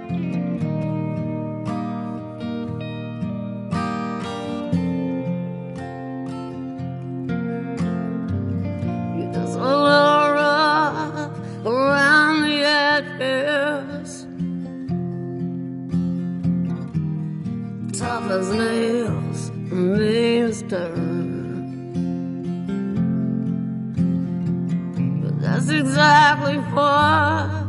You just a little rough around the edges, tough as nails, mean as dirt. But that's exactly what